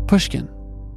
Pushkin.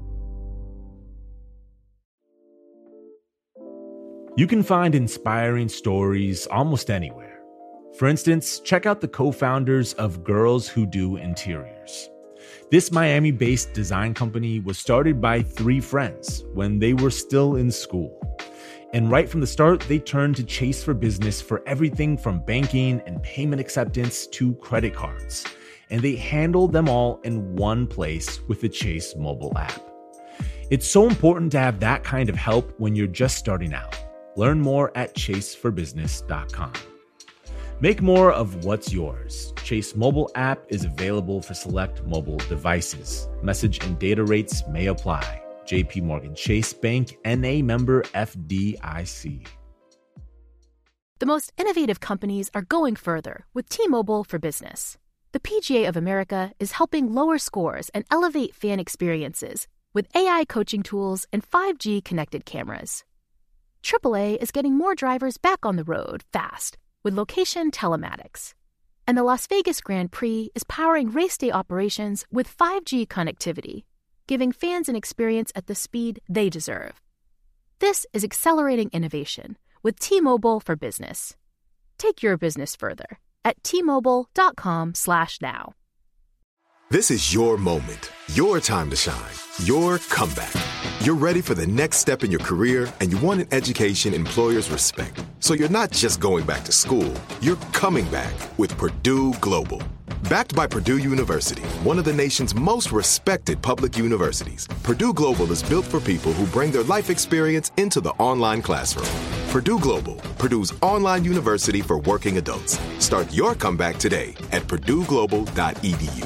You can find inspiring stories almost anywhere. For instance, check out the co-founders of Girls Who Do Interiors. This Miami-based design company was started by 3 friends when they were still in school. And right from the start, they turned to Chase for Business for everything from banking and payment acceptance to credit cards. And they handled them all in one place with the Chase mobile app. It's so important to have that kind of help when you're just starting out. Learn more at chaseforbusiness.com. Make more of what's yours. Chase mobile app is available for select mobile devices. Message and data rates may apply. JP Morgan Chase Bank, N.A. member FDIC. The most innovative companies are going further with T-Mobile for Business. The PGA of America is helping lower scores and elevate fan experiences with AI coaching tools and 5G connected cameras. AAA is getting more drivers back on the road fast with location telematics. And the Las Vegas Grand Prix is powering race day operations with 5G connectivity, giving fans an experience at the speed they deserve. This is accelerating innovation with T-Mobile for Business. Take your business further at T-Mobile.com/now. This is your moment, your time to shine, your comeback. You're ready for the next step in your career, and you want an education employers respect. So you're not just going back to school, you're coming back with Purdue Global. Backed by Purdue University, one of the nation's most respected public universities, Purdue Global is built for people who bring their life experience into the online classroom. Purdue Global, Purdue's online university for working adults. Start your comeback today at purdueglobal.edu.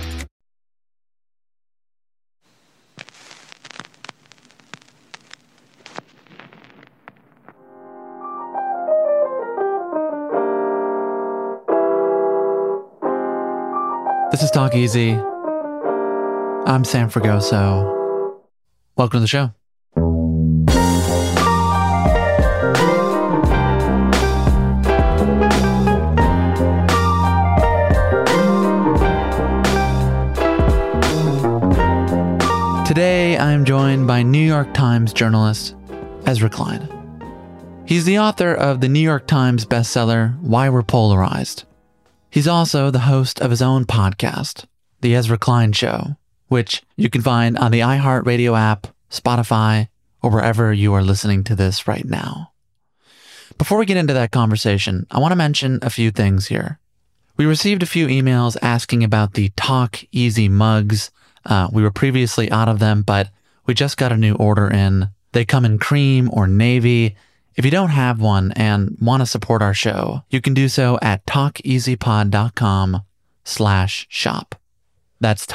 This is Talk Easy. I'm Sam Fragoso. Welcome to the show. Today, I'm joined by New York Times journalist Ezra Klein. He's the author of the New York Times bestseller, Why We're Polarized. He's also the host of his own podcast, The Ezra Klein Show, which you can find on the iHeartRadio app, Spotify, or wherever you are listening to this right now. Before we get into that conversation, I want to mention a few things here. We received a few emails asking about the Talk Easy mugs. We were previously out of them, but we just got a new order in. They come in cream or navy. If you don't have one and want to support our show, you can do so at talkeasypod.com/shop. That's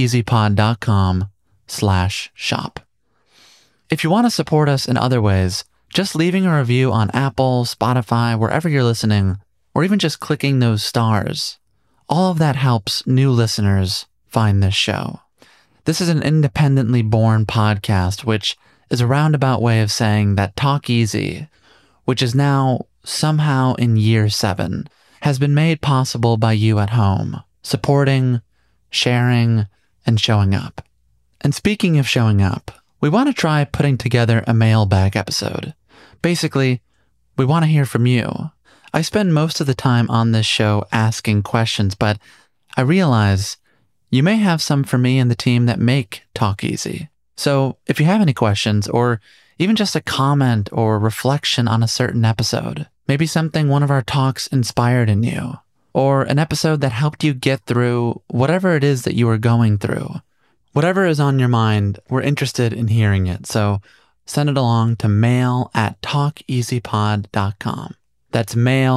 talkeasypod.com/shop. If you want to support us in other ways, just leaving a review on Apple, Spotify, wherever you're listening, or even just clicking those stars, all of that helps new listeners find this show. This is an independently born podcast, which is a roundabout way of saying that Talk Easy, which is now somehow in year 7, has been made possible by you at home, supporting, sharing, and showing up. And speaking of showing up, we want to try putting together a mailbag episode. Basically, we want to hear from you. I spend most of the time on this show asking questions, but I realize you may have some for me and the team that make Talk Easy. So if you have any questions, or even just a comment or reflection on a certain episode, maybe something one of our talks inspired in you, or an episode that helped you get through whatever it is that you are going through, whatever is on your mind, we're interested in hearing it. So send it along to mail@talkeasypod.com. That's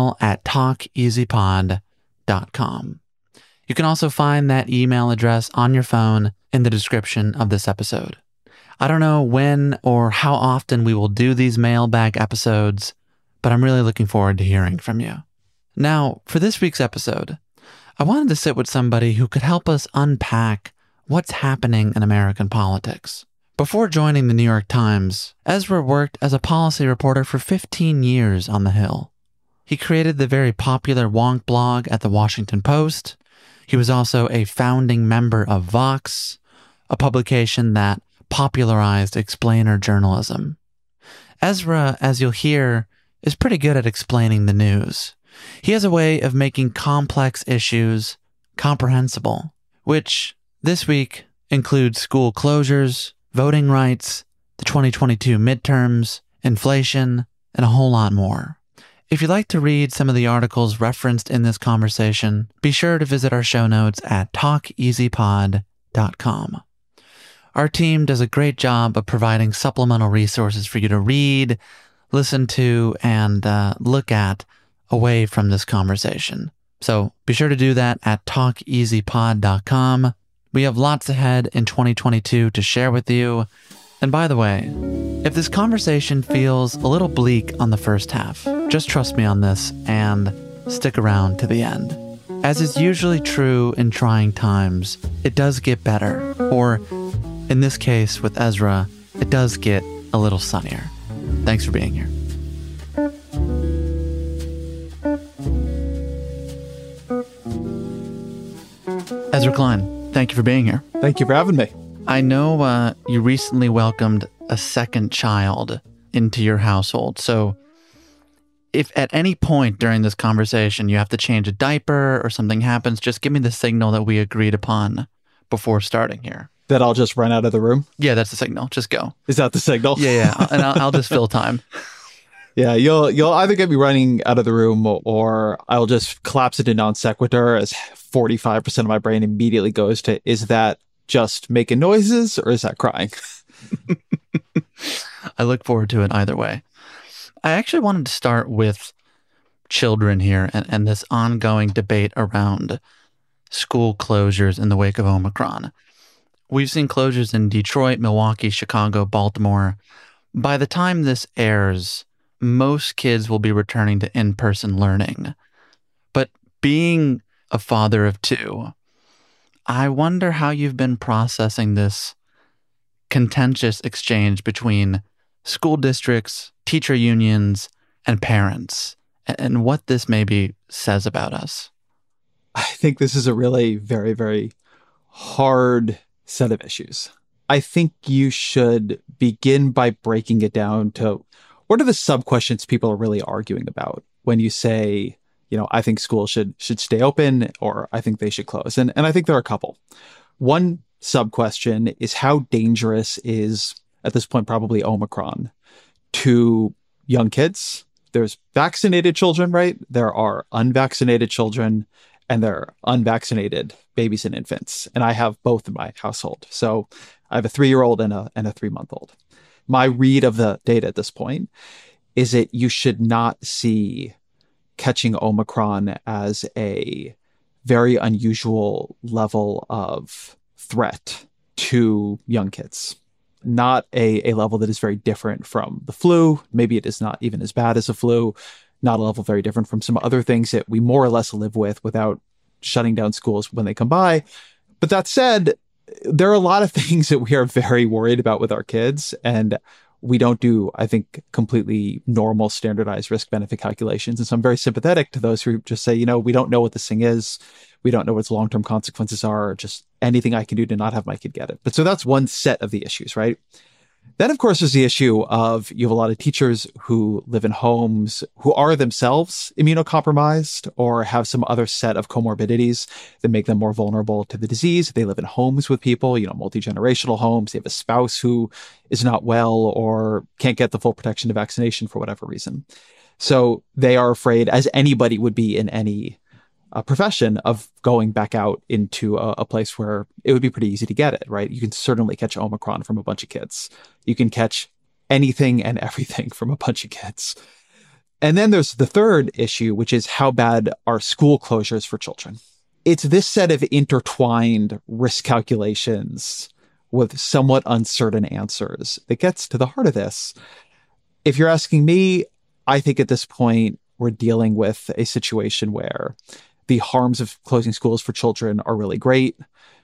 mail@talkeasypod.com. You can also find that email address on your phone in the description of this episode. I don't know when or how often we will do these mailbag episodes, but I'm really looking forward to hearing from you. Now, for this week's episode, I wanted to sit with somebody who could help us unpack what's happening in American politics. Before joining the New York Times, Ezra worked as a policy reporter for 15 years on the Hill. He created the very popular Wonk blog at the Washington Post. He was also a founding member of Vox, a publication that popularized explainer journalism. Ezra, as you'll hear, is pretty good at explaining the news. He has a way of making complex issues comprehensible, which this week includes school closures, voting rights, the 2022 midterms, inflation, and a whole lot more. If you'd like to read some of the articles referenced in this conversation, be sure to visit our show notes at talkeasypod.com. Our team does a great job of providing supplemental resources for you to read, listen to, and look at away from this conversation. So be sure to do that at talkeasypod.com. We have lots ahead in 2022 to share with you. And by the way, if this conversation feels a little bleak on the first half, just trust me on this and stick around to the end. As is usually true in trying times, it does get better, or in this case with Ezra, it does get a little sunnier. Thanks for being here. Ezra Klein, thank you for being here. Thank you for having me. I know you recently welcomed a second child into your household. So if at any point during this conversation you have to change a diaper or something happens, just give me the signal that we agreed upon before starting here. That I'll just run out of the room? Yeah, that's the signal. Just go. Is that the signal? Yeah. And I'll just fill time. Yeah, you'll either get me running out of the room or I'll just collapse into non sequitur as 45% of my brain immediately goes to, is that just making noises or is that crying? I look forward to it either way. I actually wanted to start with children here and this ongoing debate around school closures in the wake of Omicron. We've seen closures in Detroit, Milwaukee, Chicago, Baltimore. By the time this airs, most kids will be returning to in-person learning. But being a father of two, I wonder how you've been processing this contentious exchange between school districts, teacher unions, and parents, and what this maybe says about us. I think this is a really very, very hard set of issues. I think you should begin by breaking it down to what are the sub-questions people are really arguing about when you say, I think schools should stay open or I think they should close. And I think there are a couple. One sub-question is how dangerous is, at this point, probably Omicron to young kids. There's vaccinated children, right? There are unvaccinated children and there are unvaccinated babies and infants. And I have both in my household. So I have a 3-year-old and a 3-month-old. My read of the data at this point is that you should not see catching Omicron as a very unusual level of threat to young kids. Not a level that is very different from the flu. Maybe it is not even as bad as the flu. Not a level very different from some other things that we more or less live with without shutting down schools when they come by. But that said, there are a lot of things that we are very worried about with our kids. And we don't do, I think, completely normal standardized risk-benefit calculations. And so I'm very sympathetic to those who just say, we don't know what this thing is. We don't know what its long-term consequences are, or just anything I can do to not have my kid get it. But so that's one set of the issues, right? Then, of course, there's the issue of you have a lot of teachers who live in homes who are themselves immunocompromised or have some other set of comorbidities that make them more vulnerable to the disease. They live in homes with people, multi-generational homes. They have a spouse who is not well or can't get the full protection of vaccination for whatever reason. So they are afraid, as anybody would be in any profession, of going back out into a place where it would be pretty easy to get it, right? You can certainly catch Omicron from a bunch of kids. You can catch anything and everything from a bunch of kids. And then there's the third issue, which is how bad are school closures for children? It's this set of intertwined risk calculations with somewhat uncertain answers that gets to the heart of this. If you're asking me, I think at this point, we're dealing with a situation where the harms of closing schools for children are really great.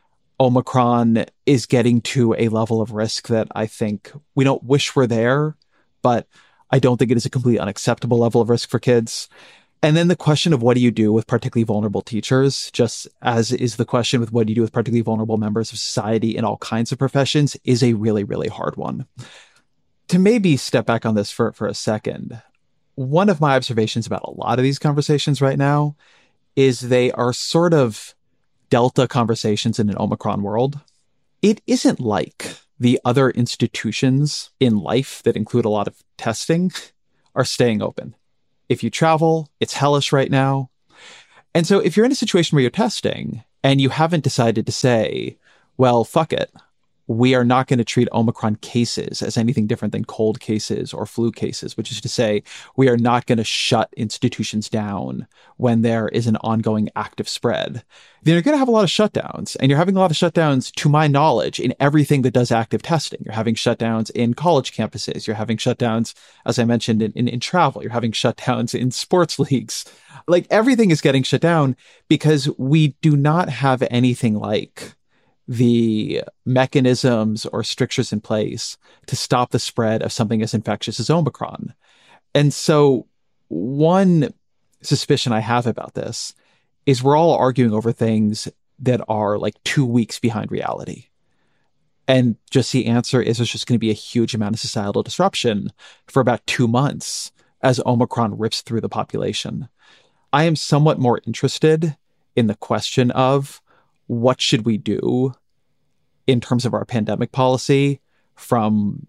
Omicron is getting to a level of risk that I think we don't wish were there, but I don't think it is a completely unacceptable level of risk for kids. And then the question of what do you do with particularly vulnerable teachers, just as is the question with what do you do with particularly vulnerable members of society in all kinds of professions, is a really, really hard one. To maybe step back on this for a second, one of my observations about a lot of these conversations right now is they are sort of Delta conversations in an Omicron world. It isn't like the other institutions in life that include a lot of testing are staying open. If you travel, it's hellish right now. And so if you're in a situation where you're testing and you haven't decided to say, well, fuck it, we are not going to treat Omicron cases as anything different than cold cases or flu cases, which is to say, we are not going to shut institutions down when there is an ongoing active spread, then you're going to have a lot of shutdowns. And you're having a lot of shutdowns, to my knowledge, in everything that does active testing. You're having shutdowns in college campuses. You're having shutdowns, as I mentioned, in travel. You're having shutdowns in sports leagues. Like, everything is getting shut down because we do not have anything like the mechanisms or strictures in place to stop the spread of something as infectious as Omicron. And so one suspicion I have about this is we're all arguing over things that are like 2 weeks behind reality. And just the answer is there's just going to be a huge amount of societal disruption for about 2 months as Omicron rips through the population. I am somewhat more interested in the question of what should we do in terms of our pandemic policy from,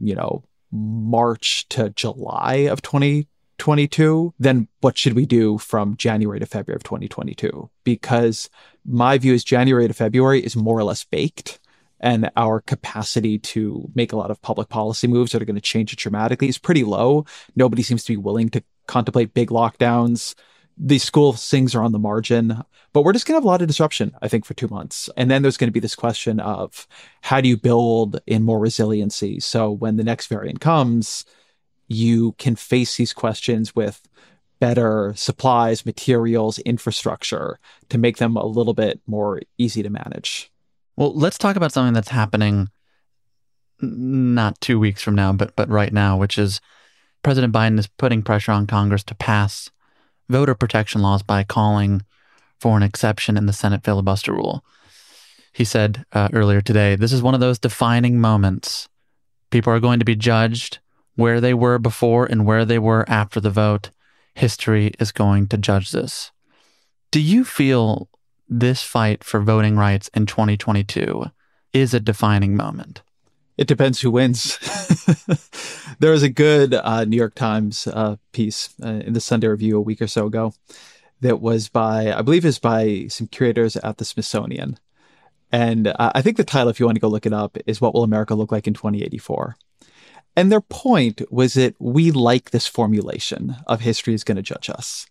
March to July of 2022, then what should we do from January to February of 2022? Because my view is January to February is more or less baked, and our capacity to make a lot of public policy moves that are going to change it dramatically is pretty low. Nobody seems to be willing to contemplate big lockdowns. These school things are on the margin, but we're just going to have a lot of disruption, I think, for 2 months. And then there's going to be this question of how do you build in more resiliency? So when the next variant comes, you can face these questions with better supplies, materials, infrastructure to make them a little bit more easy to manage. Well, let's talk about something that's happening not 2 weeks from now, but right now, which is President Biden is putting pressure on Congress to pass voter protection laws by calling for an exception in the Senate filibuster rule. He said earlier today, this is one of those defining moments. People are going to be judged where they were before and where they were after the vote. History is going to judge this. Do you feel this fight for voting rights in 2022 is a defining moment? It depends who wins. There was a good New York Times piece in the Sunday Review a week or so ago that was by some curators at the Smithsonian. And I think the title, if you want to go look it up, is What Will America Look Like in 2084? And their point was that we like this formulation of history is going to judge us.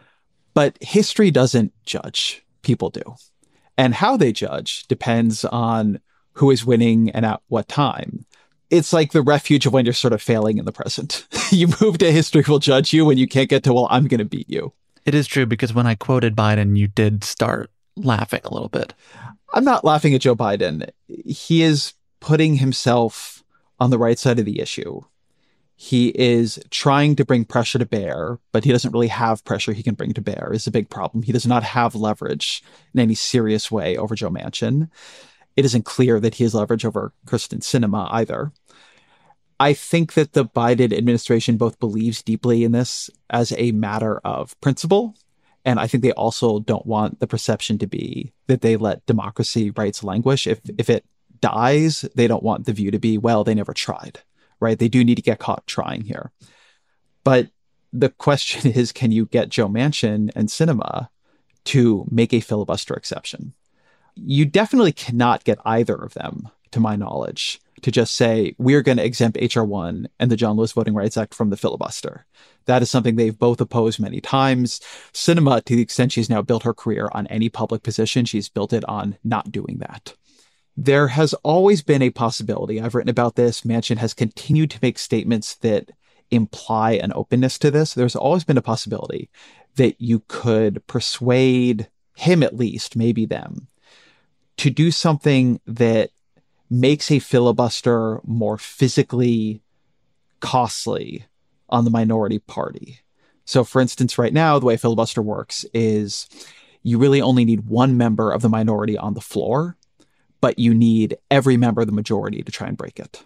But history doesn't judge. People do. And how they judge depends on who is winning and at what time. It's like the refuge of when you're sort of failing in the present. You move to history will judge you when you can't get to, well, I'm going to beat you. It is true, because when I quoted Biden, you did start laughing a little bit. I'm not laughing at Joe Biden. He is putting himself on the right side of the issue. He is trying to bring pressure to bear, but he doesn't really have pressure he can bring to bear. It's a big problem. He does not have leverage in any serious way over Joe Manchin. It isn't clear that he has leverage over Kyrsten Sinema either. I think that the Biden administration both believes deeply in this as a matter of principle, and I think they also don't want the perception to be that they let democracy rights languish. If it dies, they don't want the view to be, well, they never tried, right? They do need to get caught trying here. But the question is, can you get Joe Manchin and Sinema to make a filibuster exception? You definitely cannot get either of them, to my knowledge, to just say, we're going to exempt H.R. 1 and the John Lewis Voting Rights Act from the filibuster. That is something they've both opposed many times. Sinema, to the extent she's now built her career on any public position, she's built it on not doing that. There has always been a possibility. I've written about this. Manchin has continued to make statements that imply an openness to this. There's always been a possibility that you could persuade him, at least, maybe them, to do something that makes a filibuster more physically costly on the minority party. So for instance, right now, the way filibuster works is you really only need one member of the minority on the floor, but you need every member of the majority to try and break it.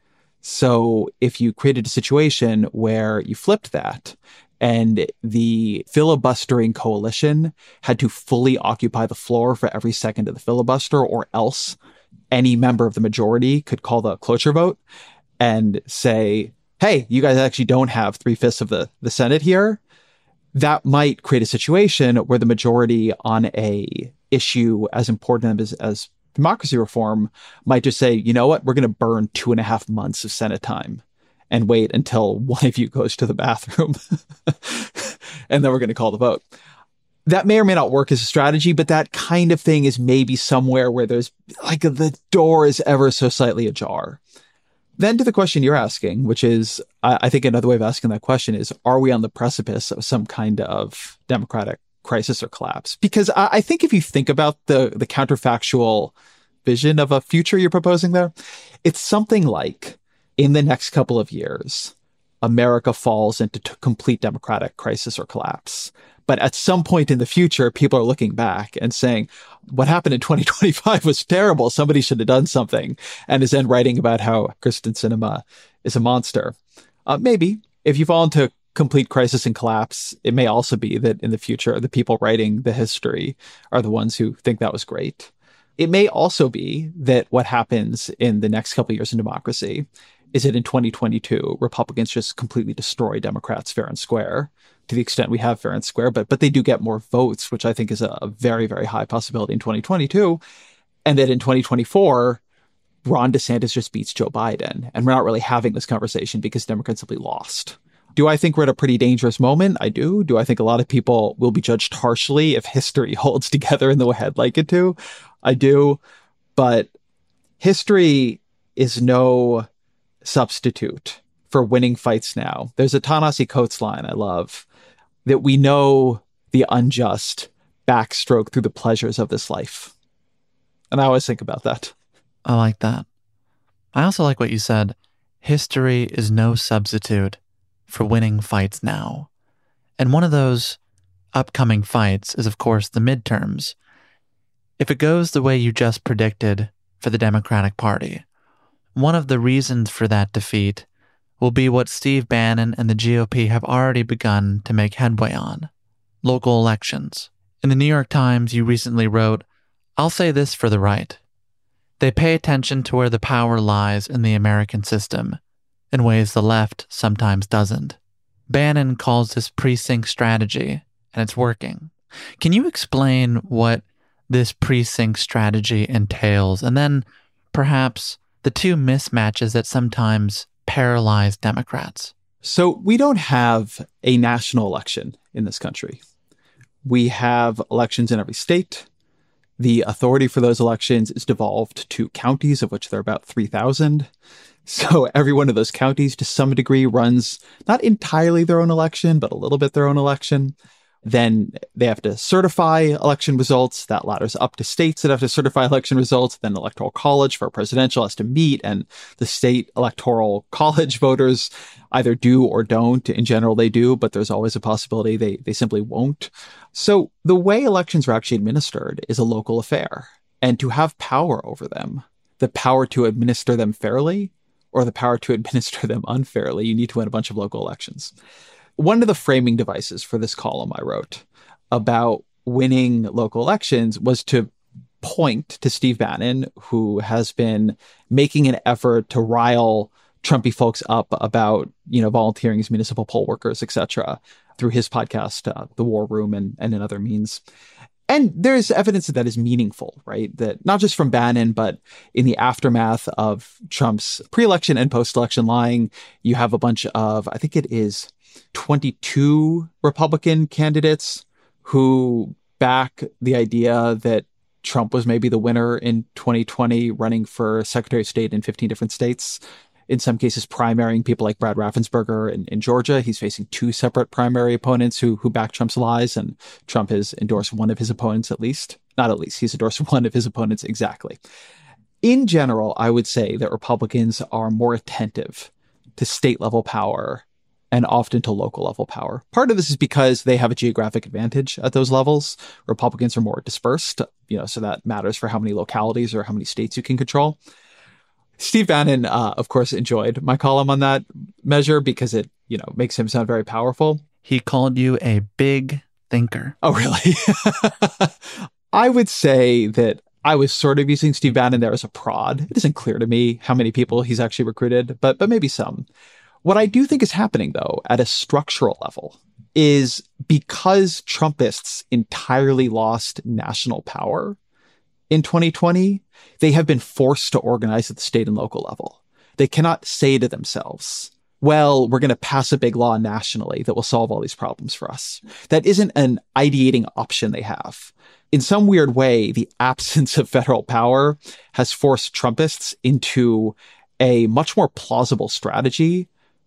So if you created a situation where you flipped that and the filibustering coalition had to fully occupy the floor for every second of the filibuster, or else any member of the majority could call the cloture vote and say, hey, you guys actually don't have 3/5 of the Senate here, that might create a situation where the majority on a issue as important as democracy reform might just say, you know what, we're going to burn 2.5 months of Senate time and wait until one of you goes to the bathroom. And then we're going to call the vote. That may or may not work as a strategy, but that kind of thing is maybe somewhere where there's like the door is ever so slightly ajar. Then to the question you're asking, which is, I think another way of asking that question is, are we on the precipice of some kind of democratic crisis or collapse? Because I think if you think about the counterfactual vision of a future you're proposing there, it's something like, in the next couple of years, America falls into complete democratic crisis or collapse. But at some point in the future, people are looking back and saying, what happened in 2025 was terrible. Somebody should have done something. And is then writing about how Kyrsten Sinema is a monster. Maybe if you fall into complete crisis and collapse, it may also be that in the future, the people writing the history are the ones who think that was great. It may also be that what happens in the next couple of years in democracy is that in 2022, Republicans just completely destroy Democrats fair and square, to the extent we have fair and square, but they do get more votes, which I think is a very, very high possibility in 2022. And that in 2024, Ron DeSantis just beats Joe Biden. And we're not really having this conversation because Democrats simply lost. Do I think we're at a pretty dangerous moment? I do. Do I think a lot of people will be judged harshly if history holds together in the way I'd like it to? I do. But history is no substitute for winning fights now. There's a Ta-Nehisi Coates line I love, that we know the unjust backstroke through the pleasures of this life. And I always think about that. I like that. I also like what you said. History is no substitute for winning fights now. And one of those upcoming fights is, of course, the midterms. If it goes the way you just predicted for the Democratic Party, one of the reasons for that defeat will be what Steve Bannon and the GOP have already begun to make headway on: local elections. In the New York Times, you recently wrote, "I'll say this for the right. They pay attention to where the power lies in the American system, in ways the left sometimes doesn't." Bannon calls this precinct strategy, and it's working. Can you explain what this precinct strategy entails, and then perhaps the two mismatches that sometimes paralyze Democrats? So we don't have a national election in this country. We have elections in every state. The authority for those elections is devolved to counties, of which there are about 3,000. So every one of those counties, to some degree, runs not entirely their own election, but a little bit their own election. Then they have to certify election results. That ladders up to states that have to certify election results. Then the Electoral College for a presidential has to meet, and the state Electoral College voters either do or don't. In general, they do, but there's always a possibility they simply won't. So the way elections are actually administered is a local affair. And to have power over them, the power to administer them fairly or the power to administer them unfairly, you need to win a bunch of local elections. One of the framing devices for this column I wrote about winning local elections was to point to Steve Bannon, who has been making an effort to rile Trumpy folks up about, volunteering as municipal poll workers, etc., through his podcast, The War Room, and in other means. And there's evidence that is meaningful, right? That not just from Bannon, but in the aftermath of Trump's pre-election and post-election lying, you have a bunch of, I think it is 22 Republican candidates who back the idea that Trump was maybe the winner in 2020, running for Secretary of State in 15 different states. In some cases, primarying people like Brad Raffensperger in Georgia. He's facing two separate primary opponents who back Trump's lies, and Trump has endorsed one of his opponents at least. Not at least, he's endorsed one of his opponents exactly. In general, I would say that Republicans are more attentive to state-level power and often to local level power. Part of this is because they have a geographic advantage at those levels. Republicans are more dispersed, so that matters for how many localities or how many states you can control. Steve Bannon, of course, enjoyed my column on that measure because it, makes him sound very powerful. He called you a big thinker. Oh, really? I would say that I was sort of using Steve Bannon there as a prod. It isn't clear to me how many people he's actually recruited, but maybe some. What I do think is happening, though, at a structural level, is because Trumpists entirely lost national power in 2020, they have been forced to organize at the state and local level. They cannot say to themselves, well, we're going to pass a big law nationally that will solve all these problems for us. That isn't an ideating option they have. In some weird way, the absence of federal power has forced Trumpists into a much more plausible strategy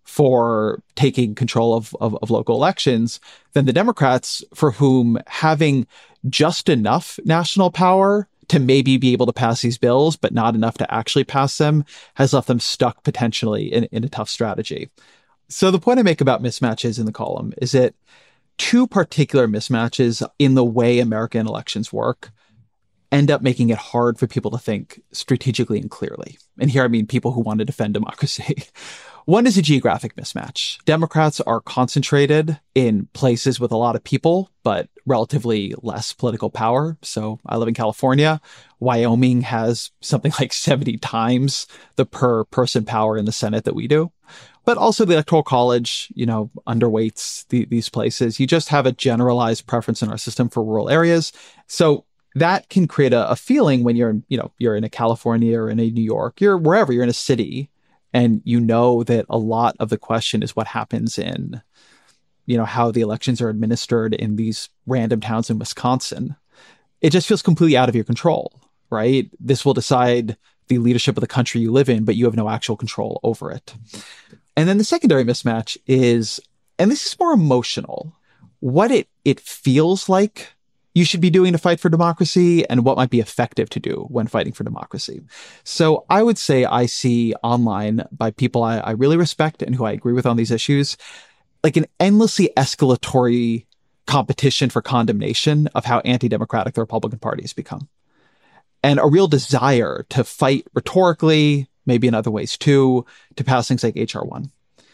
for taking control of local elections than the Democrats, for whom having just enough national power to maybe be able to pass these bills, but not enough to actually pass them, has left them stuck potentially in a tough strategy. So the point I make about mismatches in the column is that two particular mismatches in the way American elections work end up making it hard for people to think strategically and clearly. And here I mean people who want to defend democracy. One is a geographic mismatch. Democrats are concentrated in places with a lot of people, but relatively less political power. So I live in California. Wyoming has something like 70 times the per person power in the Senate that we do. But also the Electoral College, underweights these places. You just have a generalized preference in our system for rural areas. So that can create a feeling when you're in a California or in a New York, you're wherever, you're in a city, and that a lot of the question is what happens in, how the elections are administered in these random towns in Wisconsin. It just feels completely out of your control, right? This will decide the leadership of the country you live in, but you have no actual control over it. And then the secondary mismatch is, and this is more emotional, what it feels like you should be doing to fight for democracy and what might be effective to do when fighting for democracy. So I would say I see online by people I really respect and who I agree with on these issues, like an endlessly escalatory competition for condemnation of how anti-democratic the Republican Party has become. And a real desire to fight rhetorically, maybe in other ways too, to pass things like H.R. 1.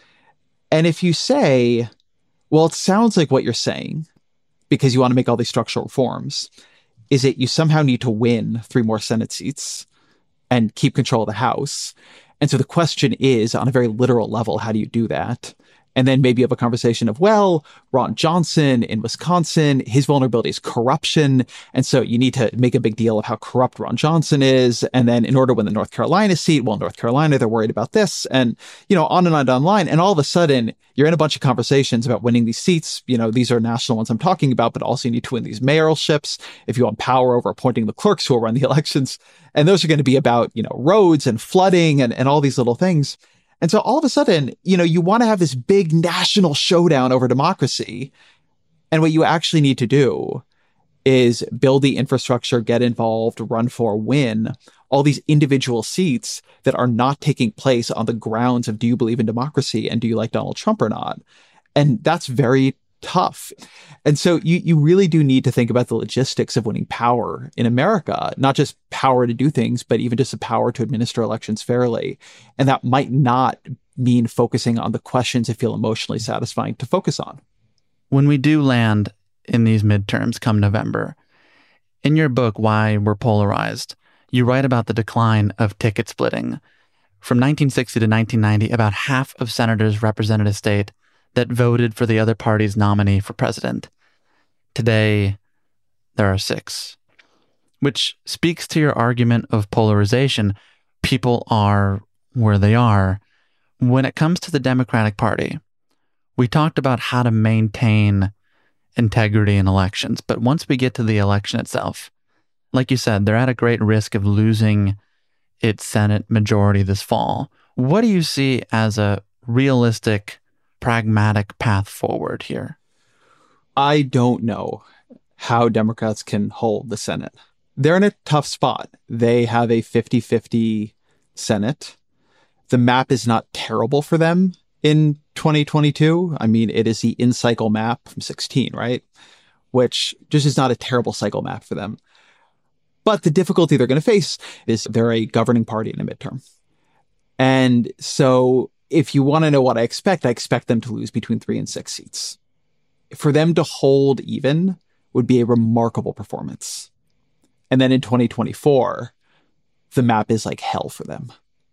And if you say, well, it sounds like what you're saying, because you want to make all these structural reforms, is that you somehow need to win 3 more Senate seats and keep control of the House. And so the question is, on a very literal level, how do you do that? And then maybe you have a conversation of, well, Ron Johnson in Wisconsin, his vulnerability is corruption. And so you need to make a big deal of how corrupt Ron Johnson is. And then in order to win the North Carolina seat, well, North Carolina, they're worried about this, and, on and on down the line. And all of a sudden, you're in a bunch of conversations about winning these seats. These are national ones I'm talking about, but also you need to win these mayoralships if you want power over appointing the clerks who will run the elections. And those are going to be about, roads and flooding and all these little things. And so all of a sudden, you want to have this big national showdown over democracy. And what you actually need to do is build the infrastructure, get involved, run for, win all these individual seats that are not taking place on the grounds of, do you believe in democracy and do you like Donald Trump or not? And that's very tough. And so you really do need to think about the logistics of winning power in America, not just power to do things, but even just the power to administer elections fairly. And that might not mean focusing on the questions that feel emotionally satisfying to focus on. When we do land in these midterms come November, in your book, Why We're Polarized, you write about the decline of ticket splitting. From 1960 to 1990, about half of senators represented a state that voted for the other party's nominee for president. Today, there are 6, which speaks to your argument of polarization. People are where they are. When it comes to the Democratic Party, we talked about how to maintain integrity in elections, but once we get to the election itself, like you said, they're at a great risk of losing its Senate majority this fall. What do you see as a realistic, pragmatic path forward here? I don't know how Democrats can hold the Senate. They're in a tough spot. They have a 50-50 Senate. The map is not terrible for them in 2022. I mean, it is the in-cycle map from 16, right? Which just is not a terrible cycle map for them. But the difficulty they're going to face is they're a governing party in a midterm. And so if you want to know what I expect them to lose between 3 and 6 seats. For them to hold even would be a remarkable performance. And then in 2024, the map is like hell for them.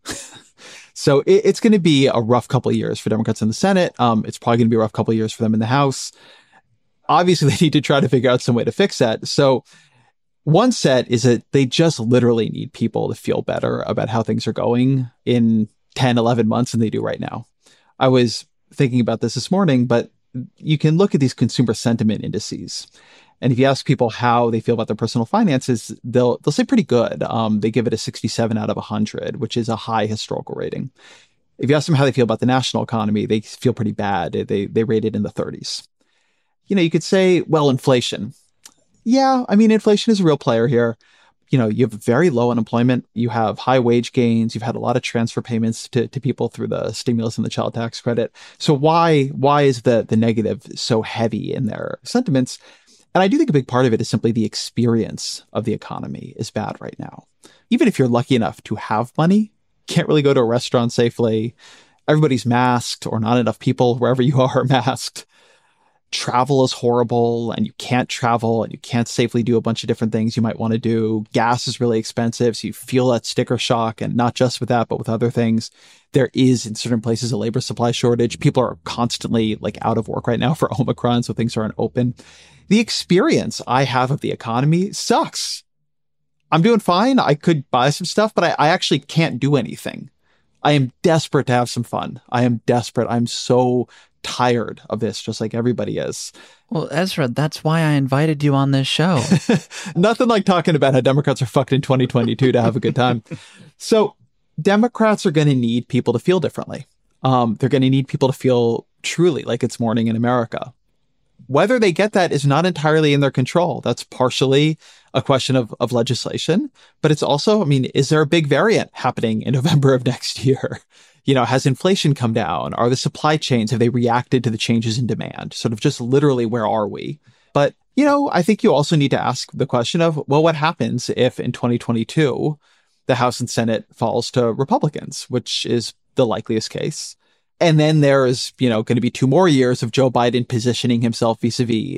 So it's going to be a rough couple of years for Democrats in the Senate. It's probably going to be a rough couple of years for them in the House. Obviously, they need to try to figure out some way to fix that. So one set is that they just literally need people to feel better about how things are going in 10, 11 months than they do right now. I was thinking about this morning, but you can look at these consumer sentiment indices. And if you ask people how they feel about their personal finances, they'll say pretty good. They give it a 67 out of 100, which is a high historical rating. If you ask them how they feel about the national economy, they feel pretty bad. They rate it in the 30s. You could say, well, inflation. Yeah, I mean, inflation is a real player here. You have very low unemployment. You have high wage gains. You've had a lot of transfer payments to people through the stimulus and the child tax credit. So why is the negative so heavy in their sentiments? And I do think a big part of it is simply the experience of the economy is bad right now. Even if you're lucky enough to have money, can't really go to a restaurant safely. Everybody's masked, or not enough people wherever you are masked. Travel is horrible, and you can't travel, and you can't safely do a bunch of different things you might want to do. Gas is really expensive, so you feel that sticker shock, and not just with that, but with other things. There is, in certain places, a labor supply shortage. People are constantly out of work right now for Omicron, so things aren't open. The experience I have of the economy sucks. I'm doing fine. I could buy some stuff, but I actually can't do anything. I am desperate to have some fun. I am desperate. I'm so tired of this, just like everybody is. Well, Ezra, that's why I invited you on this show. Nothing like talking about how Democrats are fucked in 2022 to have a good time. So Democrats are going to need people to feel differently. They're going to need people to feel truly like it's morning in America. Whether they get that is not entirely in their control. That's partially a question of legislation, but it's also, is there a big variant happening in November of next year? Has inflation come down? Are the supply chains, have they reacted to the changes in demand? Sort of just literally, where are we? But, I think you also need to ask the question of, well, what happens if in 2022, the House and Senate falls to Republicans, which is the likeliest case? And then there is, going to be 2 more years of Joe Biden positioning himself vis-a-vis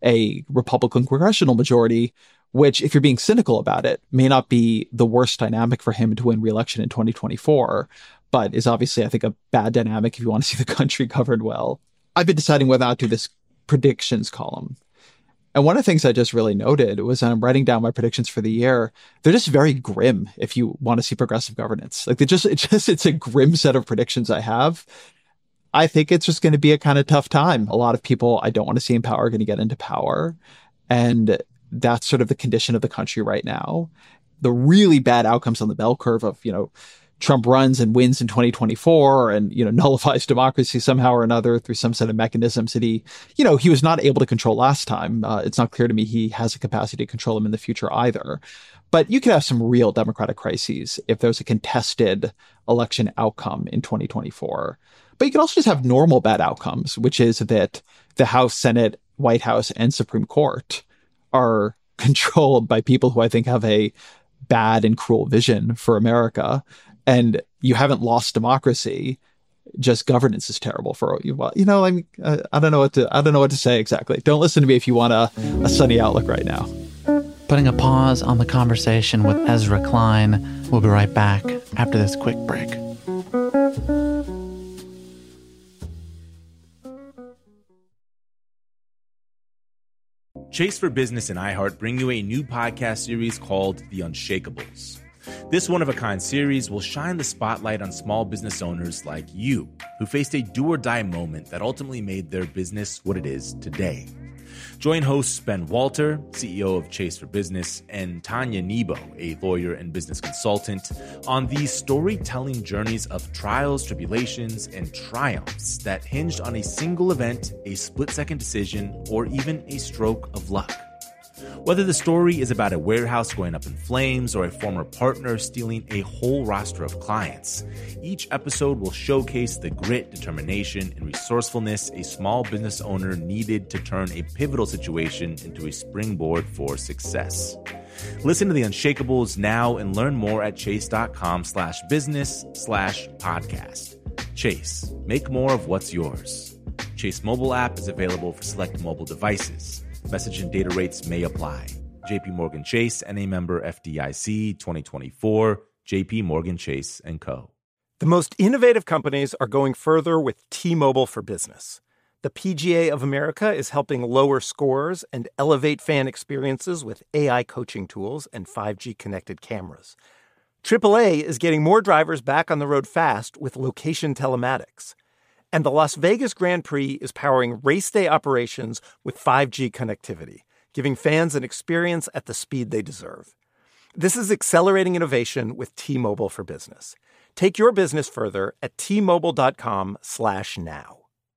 a Republican congressional majority, which, if you're being cynical about it, may not be the worst dynamic for him to win re-election in 2024, but is obviously, I think, a bad dynamic if you want to see the country governed well. I've been deciding whether or not to do this predictions column. And one of the things I just really noted was I'm writing down my predictions for the year. They're just very grim if you want to see progressive governance. It's a grim set of predictions I have. I think it's just going to be a kind of tough time. A lot of people I don't want to see in power are going to get into power. And that's sort of the condition of the country right now. The really bad outcomes on the bell curve of, Trump runs and wins in 2024 and, nullifies democracy somehow or another through some set of mechanisms that he was not able to control last time. It's not clear to me he has a capacity to control them in the future either. But you could have some real democratic crises if there's a contested election outcome in 2024. But you can also just have normal bad outcomes, which is that the House, Senate, White House, and Supreme Court are controlled by people who I think have a bad and cruel vision for America. And you haven't lost democracy. Just governance is terrible for you. Well, I don't know what to say exactly. Don't listen to me if you want a sunny outlook right now. Putting a pause on the conversation with Ezra Klein. We'll be right back after this quick break. Chase for Business and iHeart bring you a new podcast series called The Unshakables. This one-of-a-kind series will shine the spotlight on small business owners like you who faced a do-or-die moment that ultimately made their business what it is today. Join hosts Ben Walter, CEO of Chase for Business, and Tanya Nebo, a lawyer and business consultant, on these storytelling journeys of trials, tribulations, and triumphs that hinged on a single event, a split-second decision, or even a stroke of luck. Whether the story is about a warehouse going up in flames or a former partner stealing a whole roster of clients, each episode will showcase the grit, determination, and resourcefulness a small business owner needed to turn a pivotal situation into a springboard for success. Listen to The Unshakables now and learn more at chase.com/business/podcast. Chase, make more of what's yours. Chase mobile app is available for select mobile devices. Message and data rates may apply. JP Morgan Chase, N.A. member FDIC, 2024, JP Morgan Chase & Co. The most innovative companies are going further with T-Mobile for Business. The PGA of America is helping lower scores and elevate fan experiences with AI coaching tools and 5G connected cameras. AAA is getting more drivers back on the road fast with location telematics. And the Las Vegas Grand Prix is powering race day operations with 5G connectivity, giving fans an experience at the speed they deserve. This is accelerating innovation with T-Mobile for Business. Take your business further at T-Mobile.com/now.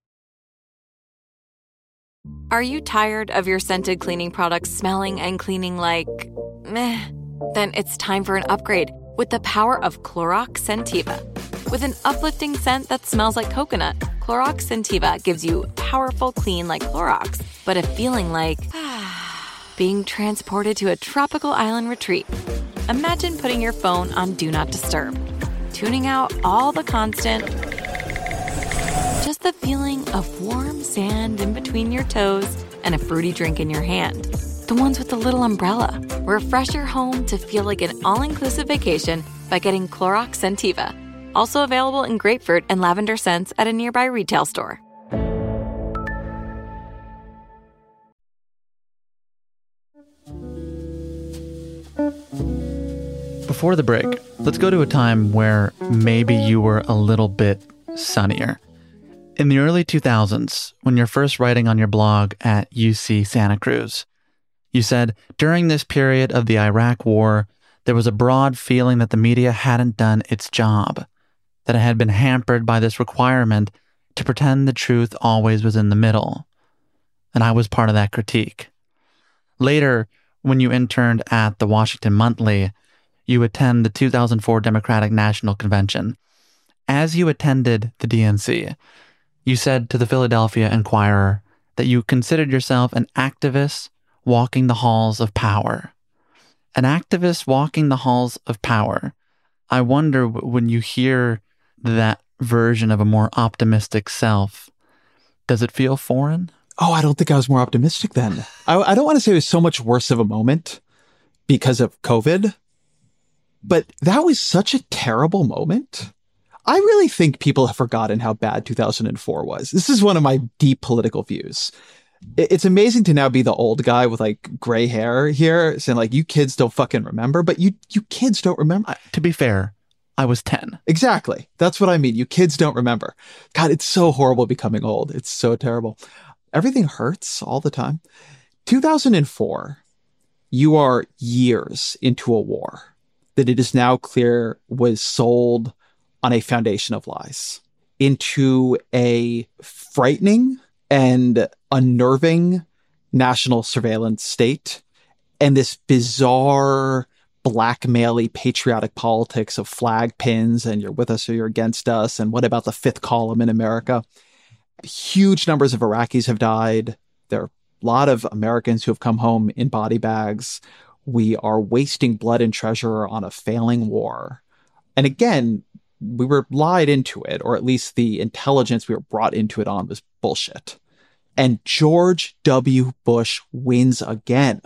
Are you tired of your scented cleaning products smelling and cleaning like meh? Then it's time for an upgrade with the power of Clorox Scentiva. With an uplifting scent that smells like coconut, Clorox Scentiva gives you powerful clean like Clorox, but a feeling like being transported to a tropical island retreat. Imagine putting your phone on Do Not Disturb, tuning out all the constant, just the feeling of warm sand in between your toes and a fruity drink in your hand. The ones with the little umbrella. Refresh your home to feel like an all-inclusive vacation by getting Clorox Scentiva. Also available in grapefruit and lavender scents at a nearby retail store. Before the break, let's go to a time where maybe you were a little bit sunnier. In the early 2000s, when you're first writing on your blog at UC Santa Cruz, you said, during this period of the Iraq War, there was a broad feeling that the media hadn't done its job, that it had been hampered by this requirement to pretend the truth always was in the middle. And I was part of that critique. Later, when you interned at the Washington Monthly, you attend the 2004 Democratic National Convention. As you attended the DNC, you said to the Philadelphia Inquirer that you considered yourself an activist walking the halls of power. An activist walking the halls of power. I wonder, when you hear that version of a more optimistic self, does it feel foreign? Oh, I don't think I was more optimistic then. I don't want to say it was so much worse of a moment because of COVID, but that was such a terrible moment. I really think people have forgotten how bad 2004 was. This is one of my deep political views. It's amazing to now be the old guy with like gray hair here saying like, you kids don't fucking remember, but you kids don't remember. To be fair, I was 10. Exactly. That's what I mean. You kids don't remember. God, it's so horrible becoming old. It's so terrible. Everything hurts all the time. 2004, you are years into a war that it is now clear was sold on a foundation of lies, into a frightening and unnerving national surveillance state, and this bizarre blackmail-y patriotic politics of flag pins and you're with us or you're against us, and what about the fifth column in America? Huge numbers of Iraqis have died. There are a lot of Americans who have come home in body bags. We are wasting blood and treasure on a failing war. And again, we were lied into it, or at least the intelligence we were brought into it on was bullshit. And George W. Bush wins again.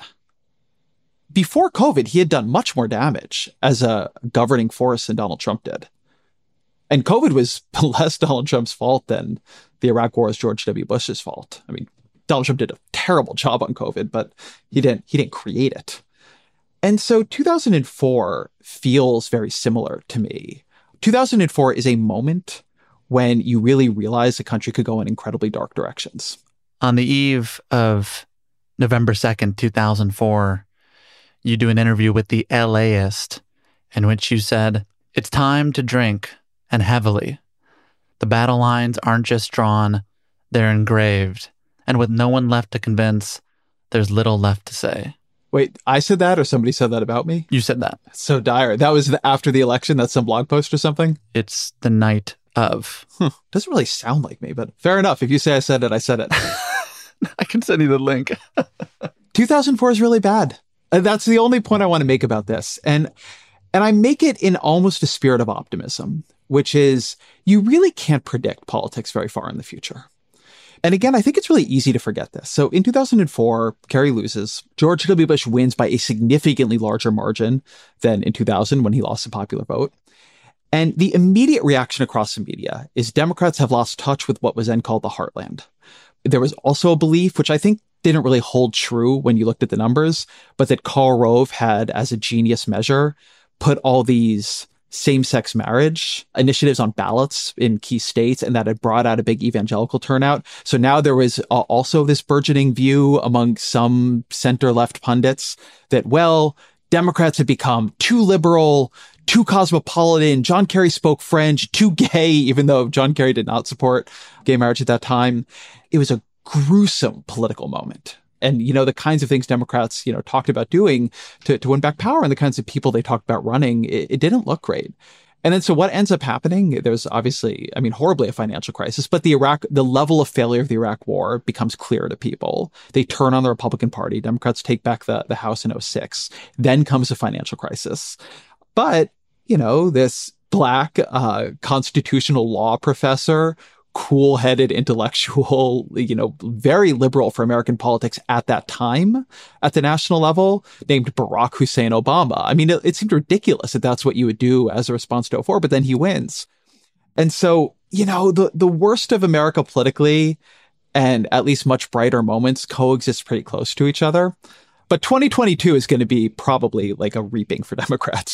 Before COVID, he had done much more damage as a governing force than Donald Trump did. And COVID was less Donald Trump's fault than the Iraq War is George W. Bush's fault. I mean, Donald Trump did a terrible job on COVID, but he didn't create it. And so 2004 feels very similar to me. 2004 is a moment when you really realize the country could go in incredibly dark directions. On the eve of November 2nd, 2004, you do an interview with the LAist in which you said, "It's time to drink, and heavily. The battle lines aren't just drawn, they're engraved. And with no one left to convince, there's little left to say." Wait, I said that or somebody said that about me? You said that. That's so dire. That was after the election? That's some blog post or something? It's the night of. Doesn't really sound like me, but fair enough. If you say I said it, I said it. I can send you the link. 2004 is really bad. That's the only point I want to make about this. And I make it in almost a spirit of optimism, which is you really can't predict politics very far in the future. And again, I think it's really easy to forget this. So in 2004, Kerry loses. George W. Bush wins by a significantly larger margin than in 2000 when he lost the popular vote. And the immediate reaction across the media is Democrats have lost touch with what was then called the heartland. There was also a belief, which I think didn't really hold true when you looked at the numbers, but that Karl Rove had, as a genius measure, put all these same-sex marriage initiatives on ballots in key states, and that had brought out a big evangelical turnout. So now there was also this burgeoning view among some center-left pundits that, well, Democrats had become too liberal, too cosmopolitan. John Kerry spoke French, too gay, even though John Kerry did not support gay marriage at that time. It was a gruesome political moment. And, the kinds of things Democrats, talked about doing to win back power and the kinds of people they talked about running, it didn't look great. And then so what ends up happening, there's obviously, horribly a financial crisis, but the level of failure of the Iraq war becomes clear to people. They turn on the Republican Party. Democrats take back the House in 2006. Then comes a financial crisis. But, this black constitutional law professor, cool-headed intellectual, very liberal for American politics at that time at the national level, named Barack Hussein Obama. It seemed ridiculous that that's what you would do as a response to 2004, but then he wins. And so, the worst of America politically and at least much brighter moments coexist pretty close to each other. But 2022 is going to be probably like a reaping for Democrats.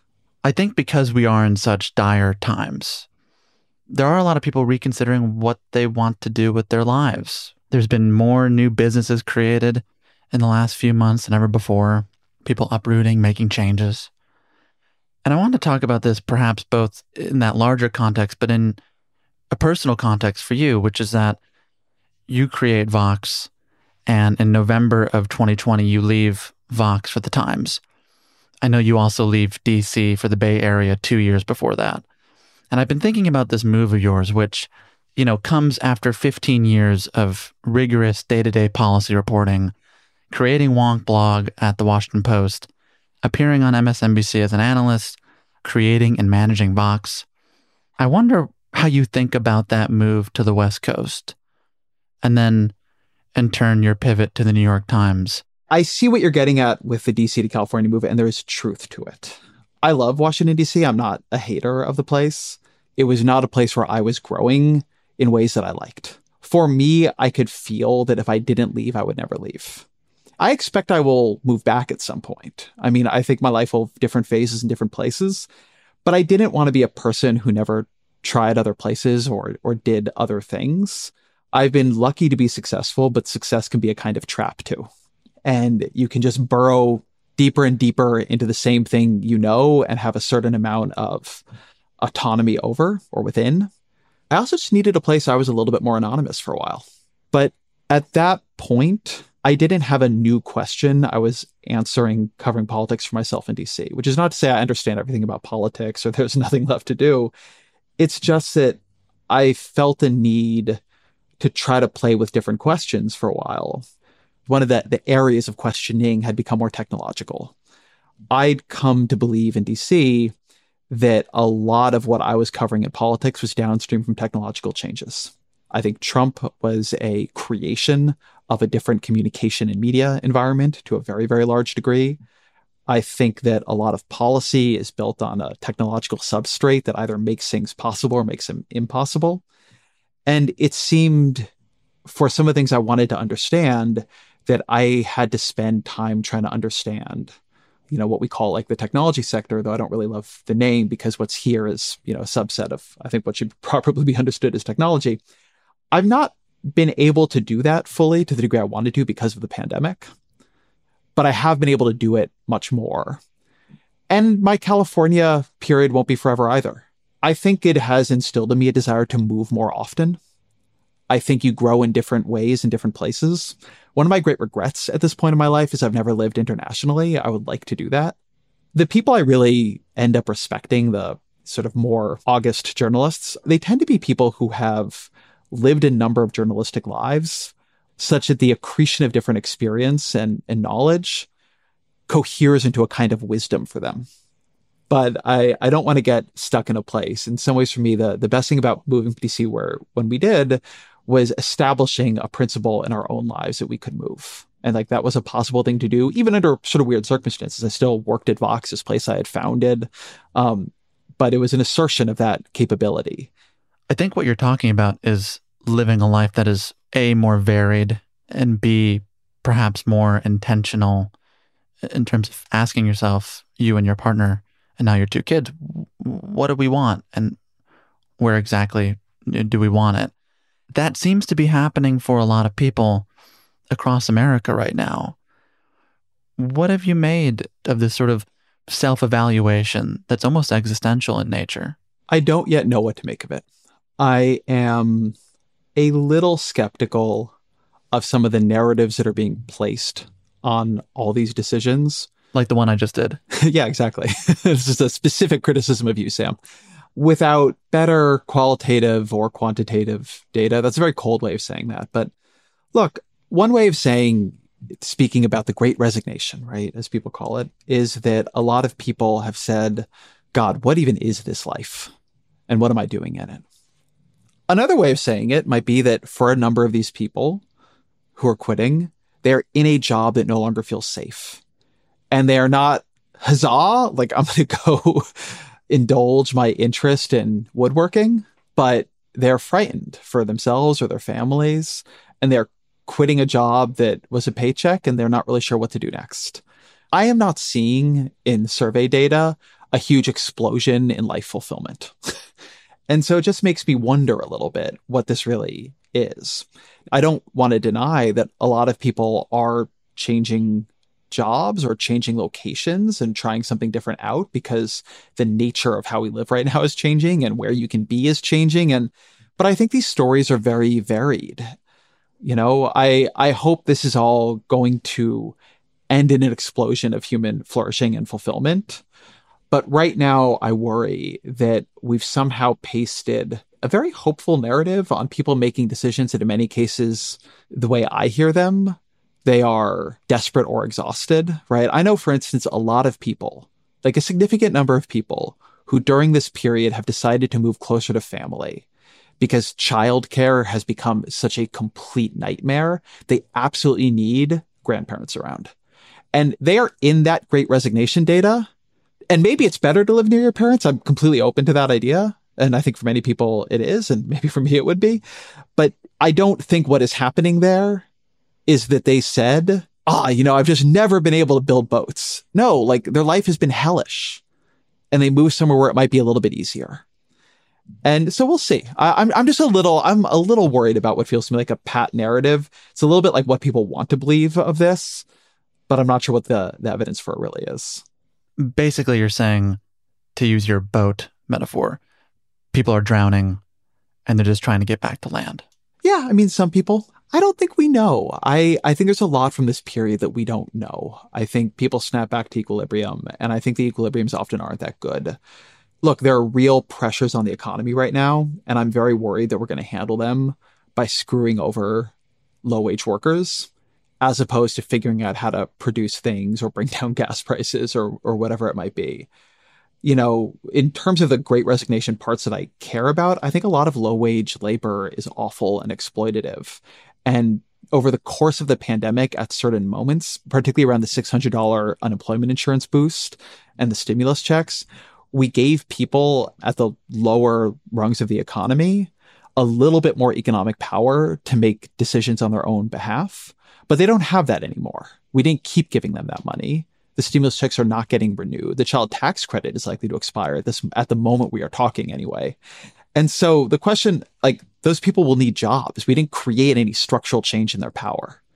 I think because we are in such dire times, there are a lot of people reconsidering what they want to do with their lives. There's been more new businesses created in the last few months than ever before, people uprooting, making changes. And I want to talk about this perhaps both in that larger context, but in a personal context for you, which is that you create Vox, and in November of 2020, you leave Vox for the Times. I know you also leave DC for the Bay Area 2 years before that. And I've been thinking about this move of yours, which, comes after 15 years of rigorous day-to-day policy reporting, creating Wonk blog at the Washington Post, appearing on MSNBC as an analyst, creating and managing Vox. I wonder how you think about that move to the West Coast, and then, in turn, your pivot to the New York Times. I see what you're getting at with the DC to California move, and there is truth to it. I love Washington, D.C. I'm not a hater of the place. It was not a place where I was growing in ways that I liked. For me, I could feel that if I didn't leave, I would never leave. I expect I will move back at some point. I think my life will have different phases in different places, but I didn't want to be a person who never tried other places or did other things. I've been lucky to be successful, but success can be a kind of trap too. And you can just burrow deeper and deeper into the same thing and have a certain amount of autonomy over or within. I also just needed a place I was a little bit more anonymous for a while. But at that point, I didn't have a new question I was answering covering politics for myself in DC, which is not to say I understand everything about politics or there's nothing left to do. It's just that I felt a need to try to play with different questions for a while. One of the areas of questioning had become more technological. I'd come to believe in DC that a lot of what I was covering in politics was downstream from technological changes. I think Trump was a creation of a different communication and media environment to a very, very large degree. I think that a lot of policy is built on a technological substrate that either makes things possible or makes them impossible. And it seemed, for some of the things I wanted to understand, that I had to spend time trying to understand, what we call like the technology sector, though I don't really love the name because what's here is, a subset of, I think, what should probably be understood as technology. I've not been able to do that fully to the degree I wanted to because of the pandemic, but I have been able to do it much more. And my California period won't be forever either. I think it has instilled in me a desire to move more often. I think you grow in different ways in different places. One of my great regrets at this point in my life is I've never lived internationally. I would like to do that. The people I really end up respecting, the sort of more august journalists, they tend to be people who have lived a number of journalistic lives such that the accretion of different experience and knowledge coheres into a kind of wisdom for them. But I don't want to get stuck in a place. In some ways, for me, the best thing about moving to DC when we did was establishing a principle in our own lives that we could move. And like that was a possible thing to do, even under sort of weird circumstances. I still worked at Vox, this place I had founded. But it was an assertion of that capability. I think what you're talking about is living a life that is A, more varied, and B, perhaps more intentional in terms of asking yourself, you and your partner, and now your two kids, what do we want? And where exactly do we want it? That seems to be happening for a lot of people across America right now. What have you made of this sort of self-evaluation that's almost existential in nature? I don't yet know what to make of it. I am a little skeptical of some of the narratives that are being placed on all these decisions. Like the one I just did. Yeah, exactly. This is a specific criticism of you, Sam. Without better qualitative or quantitative data, that's a very cold way of saying that. But look, one way of speaking about the Great Resignation, right, as people call it, is that a lot of people have said, God, what even is this life? And what am I doing in it? Another way of saying it might be that for a number of these people who are quitting, they're in a job that no longer feels safe. And they are not, huzzah, like I'm going to go indulge my interest in woodworking, but they're frightened for themselves or their families, and they're quitting a job that was a paycheck, and they're not really sure what to do next. I am not seeing in survey data a huge explosion in life fulfillment. And so it just makes me wonder a little bit what this really is. I don't want to deny that a lot of people are changing jobs or changing locations and trying something different out because the nature of how we live right now is changing and where you can be is changing. But I think these stories are very varied. You know, I hope this is all going to end in an explosion of human flourishing and fulfillment. But right now, I worry that we've somehow pasted a very hopeful narrative on people making decisions that in many cases, the way I hear them, they are desperate or exhausted, right? I know, for instance, a lot of people, like a significant number of people who during this period have decided to move closer to family because childcare has become such a complete nightmare. They absolutely need grandparents around. And they are in that Great Resignation data. And maybe it's better to live near your parents. I'm completely open to that idea. And I think for many people it is, and maybe for me it would be. But I don't think what is happening there is that they said, I've just never been able to build boats. No, like their life has been hellish. And they move somewhere where it might be a little bit easier. And so we'll see. I'm a little worried about what feels to me like a pat narrative. It's a little bit like what people want to believe of this, but I'm not sure what the evidence for it really is. Basically, you're saying, to use your boat metaphor, people are drowning and they're just trying to get back to land. Yeah, I mean, some people. I don't think we know. I think there's a lot from this period that we don't know. I think people snap back to equilibrium, and I think the equilibriums often aren't that good. Look, there are real pressures on the economy right now, and I'm very worried that we're going to handle them by screwing over low-wage workers, as opposed to figuring out how to produce things or bring down gas prices or whatever it might be. You know, in terms of the Great Resignation parts that I care about, I think a lot of low-wage labor is awful and exploitative. And over the course of the pandemic, at certain moments, particularly around the $600 unemployment insurance boost and the stimulus checks, we gave people at the lower rungs of the economy a little bit more economic power to make decisions on their own behalf. But they don't have that anymore. We didn't keep giving them that money. The stimulus checks are not getting renewed. The child tax credit is likely to expire at the moment we are talking anyway. And so the question, like, those people will need jobs. We didn't create any structural change in their power.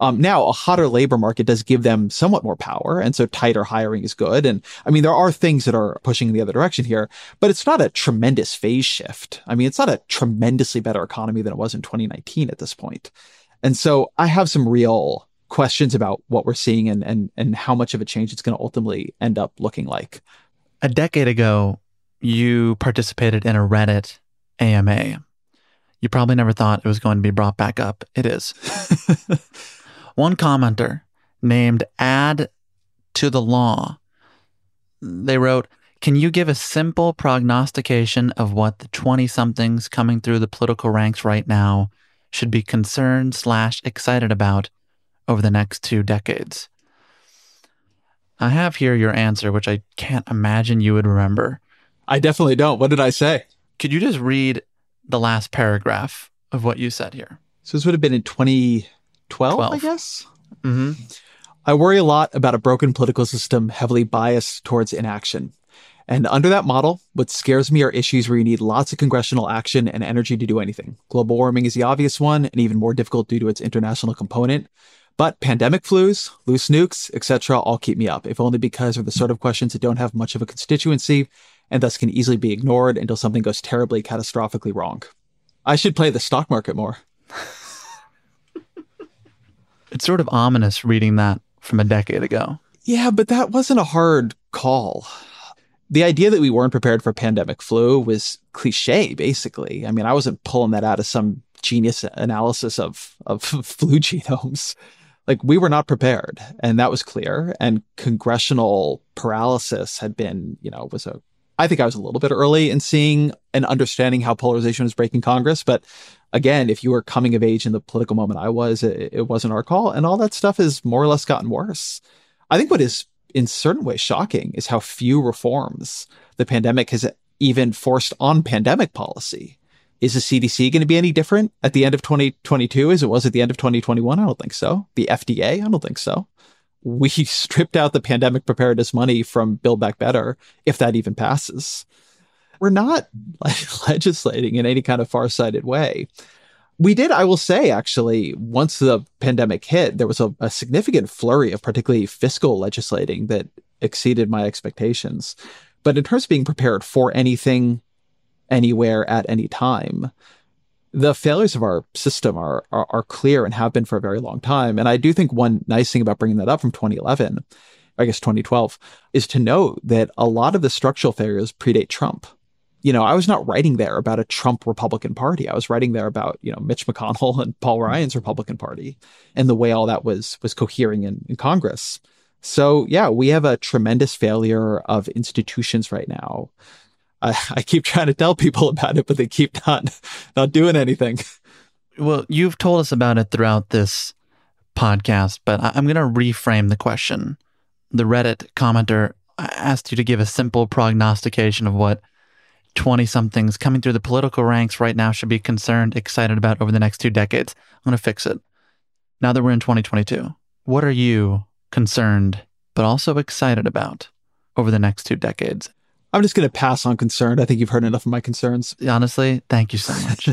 Now, a hotter labor market does give them somewhat more power, and so tighter hiring is good. And I mean, there are things that are pushing in the other direction here, but it's not a tremendous phase shift. I mean, it's not a tremendously better economy than it was in 2019 at this point. And so I have some real questions about what we're seeing and how much of a change it's going to ultimately end up looking like. A decade ago, you participated in a Reddit AMA. You probably never thought it was going to be brought back up. It is. One commenter named Add to the Law, they wrote, "Can you give a simple prognostication of what the 20-somethings coming through the political ranks right now should be concerned/excited about over the next 2 decades?" I have here your answer, which I can't imagine you would remember. I definitely don't. What did I say? Could you just read the last paragraph of what you said here? So this would have been in 2012, I guess? Mm-hmm. "I worry a lot about a broken political system heavily biased towards inaction. And under that model, what scares me are issues where you need lots of congressional action and energy to do anything. Global warming is the obvious one, and even more difficult due to its international component. But pandemic flus, loose nukes, etc. all keep me up, if only because they're the sort of questions that don't have much of a constituency and thus can easily be ignored until something goes terribly, catastrophically wrong. I should play the stock market more." It's sort of ominous reading that from a decade ago. Yeah, but that wasn't a hard call. The idea that we weren't prepared for pandemic flu was cliche, basically. I mean, I wasn't pulling that out of some genius analysis of flu genomes. Like, we were not prepared, and that was clear. And congressional paralysis had been, I think I was a little bit early in seeing and understanding how polarization was breaking Congress. But again, if you were coming of age in the political moment I was, it wasn't our call. And all that stuff has more or less gotten worse. I think what is in certain ways shocking is how few reforms the pandemic has even forced on pandemic policy. Is the CDC going to be any different at the end of 2022 as it was at the end of 2021? I don't think so. The FDA? I don't think so. We stripped out the pandemic preparedness money from Build Back Better, if that even passes. We're not legislating in any kind of far-sighted way. We did, I will say, actually, once the pandemic hit, there was a significant flurry of particularly fiscal legislating that exceeded my expectations. But in terms of being prepared for anything, anywhere, at any time, the failures of our system are clear and have been for a very long time. And I do think one nice thing about bringing that up from 2011, I guess 2012, is to note that a lot of the structural failures predate Trump. I was not writing there about a Trump Republican Party. I was writing there about, Mitch McConnell and Paul Ryan's Republican Party and the way all that was cohering in Congress. So, yeah, we have a tremendous failure of institutions right now. I keep trying to tell people about it, but they keep not doing anything. Well, you've told us about it throughout this podcast, but I'm going to reframe the question. The Reddit commenter asked you to give a simple prognostication of what 20-somethings coming through the political ranks right now should be excited about over the next 2 decades. I'm going to fix it. Now that we're in 2022, what are you concerned, but also excited about over the next 2 decades? I'm just going to pass on concerned. I think you've heard enough of my concerns. Honestly, thank you so much.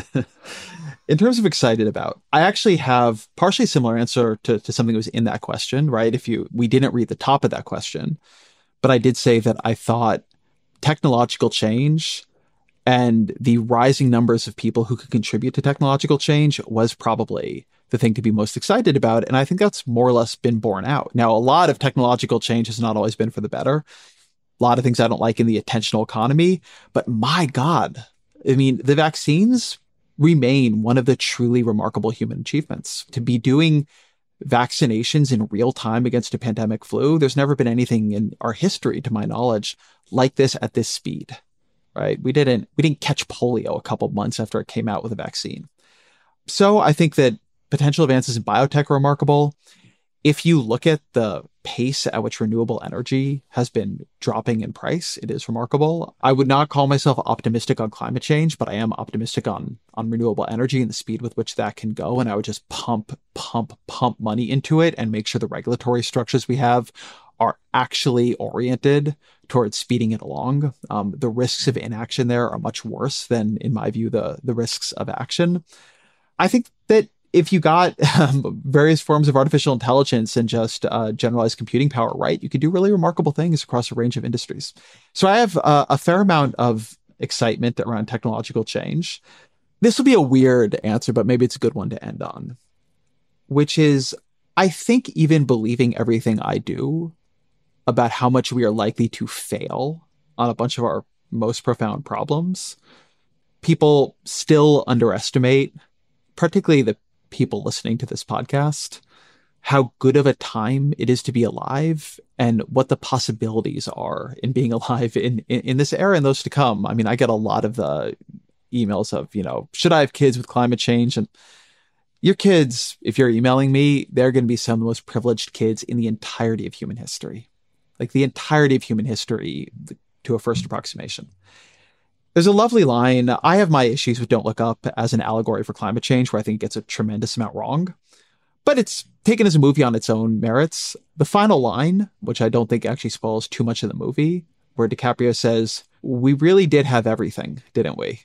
In terms of excited about, I actually have partially similar answer to something that was in that question, right? We didn't read the top of that question, but I did say that I thought technological change and the rising numbers of people who could contribute to technological change was probably the thing to be most excited about. And I think that's more or less been borne out. Now, a lot of technological change has not always been for the better. A lot of things I don't like in the attentional economy, but my God, I mean, the vaccines remain one of the truly remarkable human achievements. To be doing vaccinations in real time against a pandemic flu, there's never been anything in our history, to my knowledge, like this at this speed, right? We didn't catch polio a couple months after it came out with a vaccine. So I think that potential advances in biotech are remarkable. If you look at the pace at which renewable energy has been dropping in price, it is remarkable. I would not call myself optimistic on climate change, but I am optimistic on renewable energy and the speed with which that can go. And I would just pump money into it and make sure the regulatory structures we have are actually oriented towards speeding it along. The risks of inaction there are much worse than, in my view, the risks of action. I think that if you got various forms of artificial intelligence and just generalized computing power right, you could do really remarkable things across a range of industries. So I have a fair amount of excitement around technological change. This will be a weird answer, but maybe it's a good one to end on, which is, I think even believing everything I do about how much we are likely to fail on a bunch of our most profound problems, people still underestimate, particularly the people listening to this podcast, how good of a time it is to be alive and what the possibilities are in being alive in this era and those to come. I mean, I get a lot of the emails of, should I have kids with climate change? And your kids, if you're emailing me, they're going to be some of the most privileged kids in the entirety of human history. Like the entirety of human history to a first approximation. There's a lovely line. I have my issues with Don't Look Up as an allegory for climate change, where I think it gets a tremendous amount wrong. But it's taken as a movie on its own merits. The final line, which I don't think actually spoils too much of the movie, where DiCaprio says, "We really did have everything, didn't we?"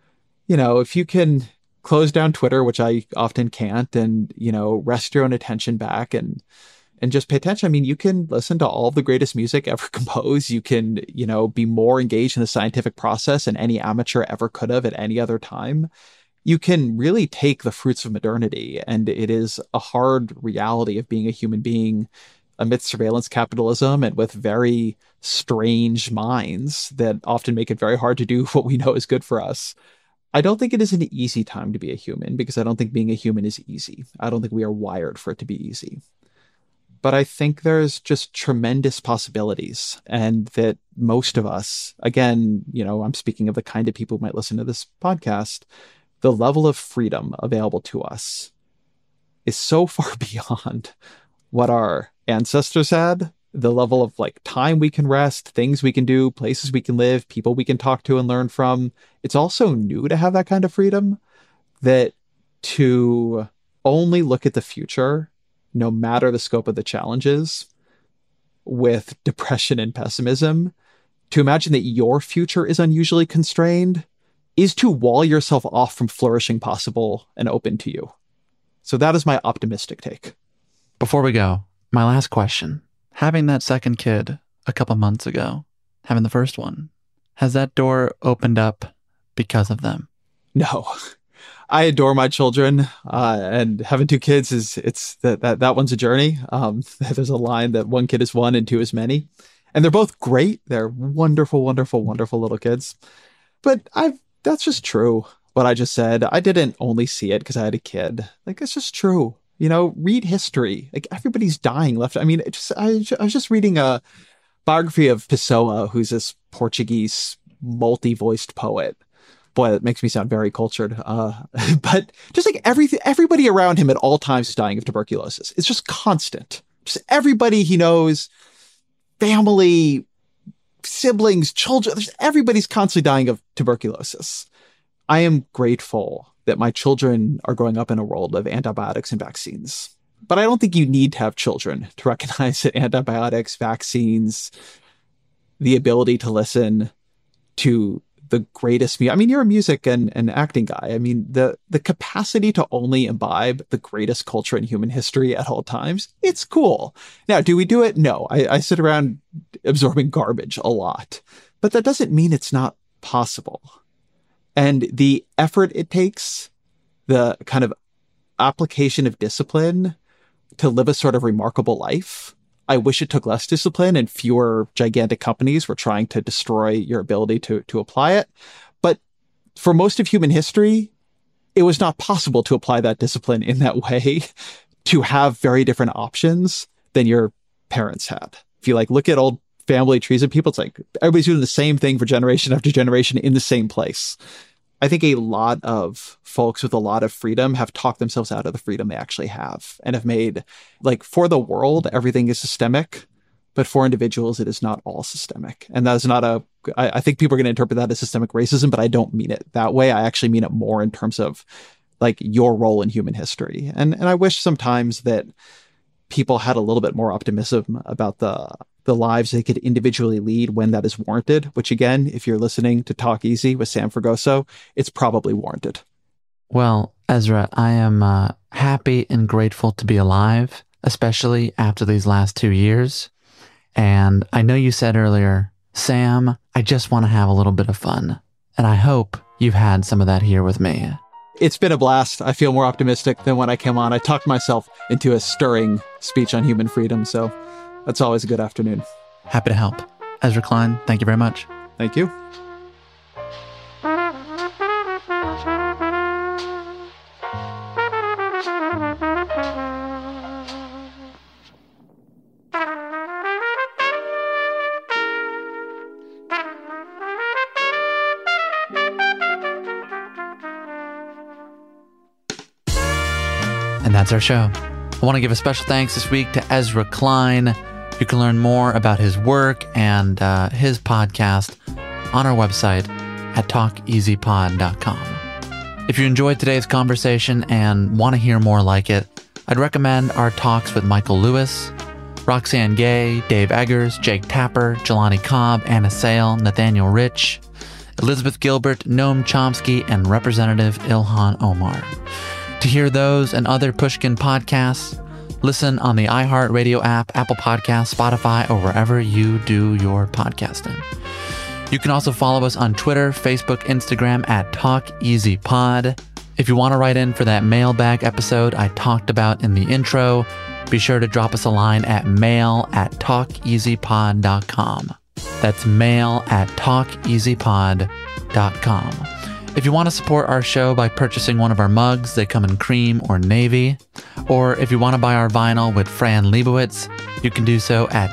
If you can close down Twitter, which I often can't, and, rest your own attention back and just pay attention. I mean, you can listen to all of the greatest music ever composed. You can, be more engaged in the scientific process than any amateur ever could have at any other time. You can really take the fruits of modernity, and it is a hard reality of being a human being amidst surveillance capitalism and with very strange minds that often make it very hard to do what we know is good for us. I don't think it is an easy time to be a human, because I don't think being a human is easy. I don't think we are wired for it to be easy. But I think there's just tremendous possibilities, and that most of us, again, I'm speaking of the kind of people who might listen to this podcast, the level of freedom available to us is so far beyond what our ancestors had. The level of time we can rest, things we can do, places we can live, people we can talk to and learn from. It's also new to have that kind of freedom, that to only look at the future, no matter the scope of the challenges, with depression and pessimism, to imagine that your future is unusually constrained, is to wall yourself off from flourishing possible and open to you. So that is my optimistic take. Before we go, my last question. Having that second kid a couple months ago, having the first one, has that door opened up because of them? No. I adore my children, and having two kids it's that one's a journey. There's a line that one kid is one and two is many, and they're both great. They're wonderful, wonderful, wonderful little kids. But that's just true. What I just said, I didn't only see it because I had a kid. It's just true. Read history. Everybody's dying left. I mean, I was just reading a biography of Pessoa, who's this Portuguese multi-voiced poet. Boy, that makes me sound very cultured. But just everybody around him at all times is dying of tuberculosis. It's just constant. Just everybody he knows, family, siblings, children, everybody's constantly dying of tuberculosis. I am grateful that my children are growing up in a world of antibiotics and vaccines. But I don't think you need to have children to recognize that antibiotics, vaccines, the ability to listen to the greatest music. I mean, you're a music and acting guy. I mean, the capacity to only imbibe the greatest culture in human history at all times, it's cool. Now, do we do it? No. I sit around absorbing garbage a lot. But that doesn't mean it's not possible. And the effort it takes, the kind of application of discipline to live a sort of remarkable life. I wish it took less discipline and fewer gigantic companies were trying to destroy your ability to apply it. But for most of human history, it was not possible to apply that discipline in that way, to have very different options than your parents had. If you look at old family trees of people, it's everybody's doing the same thing for generation after generation in the same place. I think a lot of folks with a lot of freedom have talked themselves out of the freedom they actually have, and have made, for the world, everything is systemic, but for individuals, it is not all systemic. And that is not I think people are going to interpret that as systemic racism, but I don't mean it that way. I actually mean it more in terms of your role in human history. And I wish sometimes that people had a little bit more optimism about the lives they could individually lead when that is warranted, which again, if you're listening to Talk Easy with Sam Fragoso, it's probably warranted. Well, Ezra, I am happy and grateful to be alive, especially after these last 2 years. And I know you said earlier, Sam, I just want to have a little bit of fun. And I hope you've had some of that here with me. It's been a blast. I feel more optimistic than when I came on. I talked myself into a stirring speech on human freedom, so that's always a good afternoon. Happy to help. Ezra Klein, thank you very much. Thank you. And that's our show. I want to give a special thanks this week to Ezra Klein. You can learn more about his work and his podcast on our website at talkeasypod.com. If you enjoyed today's conversation and want to hear more like it, I'd recommend our talks with Michael Lewis, Roxane Gay, Dave Eggers, Jake Tapper, Jelani Cobb, Anna Sale, Nathaniel Rich, Elizabeth Gilbert, Noam Chomsky, and Representative Ilhan Omar. To hear those and other Pushkin podcasts, listen on the iHeartRadio app, Apple Podcasts, Spotify, or wherever you do your podcasting. You can also follow us on Twitter, Facebook, Instagram at TalkEasyPod. If you want to write in for that mailbag episode I talked about in the intro, be sure to drop us a line at mail@talkeasypod.com. That's mail@talkeasypod.com. If you want to support our show by purchasing one of our mugs, they come in cream or navy. Or if you want to buy our vinyl with Fran Lebowitz, you can do so at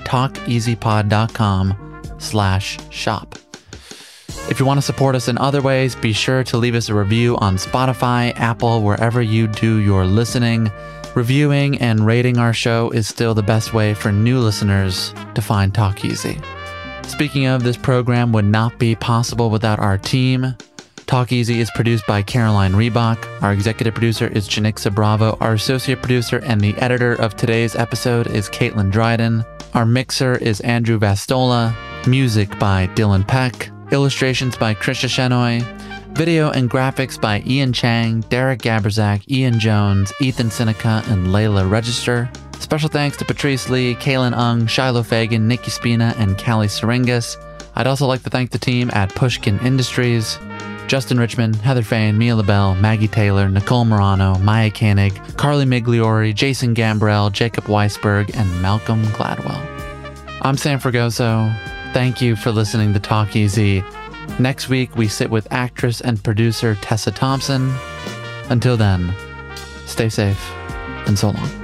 talkeasypod.com/shop. If you want to support us in other ways, be sure to leave us a review on Spotify, Apple, wherever you do your listening. Reviewing and rating our show is still the best way for new listeners to find Talk Easy. Speaking of, this program would not be possible without our team. Talk Easy is produced by Caroline Reebok. Our executive producer is Janixa Bravo. Our associate producer and the editor of today's episode is Caitlin Dryden. Our mixer is Andrew Vastola. Music by Dylan Peck. Illustrations by Krisha Shenoy. Video and graphics by Ian Chang, Derek Gaberzak, Ian Jones, Ethan Seneca, and Layla Register. Special thanks to Patrice Lee, Kaylin Ung, Shiloh Fagan, Nikki Spina, and Callie Syringas. I'd also like to thank the team at Pushkin Industries. Justin Richmond, Heather Fain, Mia LaBelle, Maggie Taylor, Nicole Morano, Maya Koenig, Carly Migliori, Jason Gambrell, Jacob Weisberg, and Malcolm Gladwell. I'm Sam Fragoso. Thank you for listening to Talk Easy. Next week, we sit with actress and producer Tessa Thompson. Until then, stay safe and so long.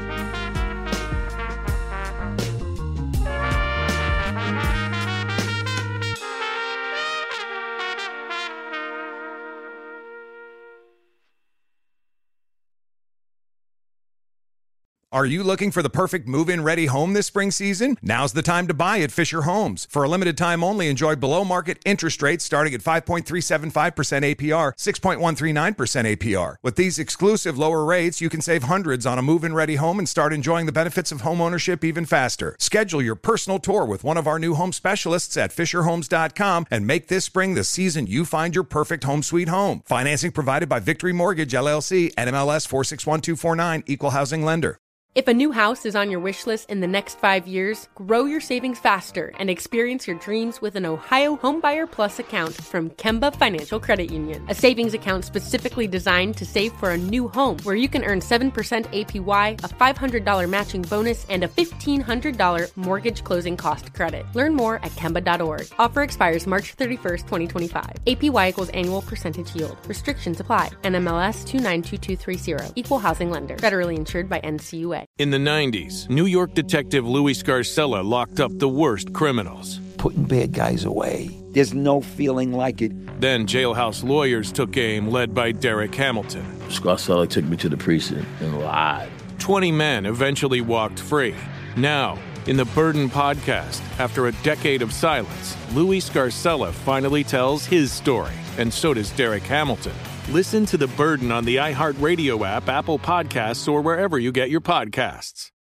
Are you looking for the perfect move-in ready home this spring season? Now's the time to buy at Fisher Homes. For a limited time only, enjoy below-market interest rates starting at 5.375% APR, 6.139% APR. With these exclusive lower rates, you can save hundreds on a move-in ready home and start enjoying the benefits of homeownership even faster. Schedule your personal tour with one of our new home specialists at FisherHomes.com and make this spring the season you find your perfect home sweet home. Financing provided by Victory Mortgage, LLC, NMLS 461249, Equal Housing Lender. If a new house is on your wish list in the next 5 years, grow your savings faster and experience your dreams with an Ohio Homebuyer Plus account from Kemba Financial Credit Union. A savings account specifically designed to save for a new home where you can earn 7% APY, a $500 matching bonus, and a $1,500 mortgage closing cost credit. Learn more at Kemba.org. Offer expires March 31st, 2025. APY equals annual percentage yield. Restrictions apply. NMLS 292230. Equal Housing Lender. Federally insured by NCUA. In the 90s, New York detective Louis Scarcella locked up the worst criminals. Putting bad guys away. There's no feeling like it. Then jailhouse lawyers took aim, led by Derek Hamilton. Scarcella took me to the precinct and lied. 20 men eventually walked free. Now, in the Burden podcast, after a decade of silence, Louis Scarcella finally tells his story, and so does Derek Hamilton. Listen to The Burden on the iHeartRadio app, Apple Podcasts, or wherever you get your podcasts.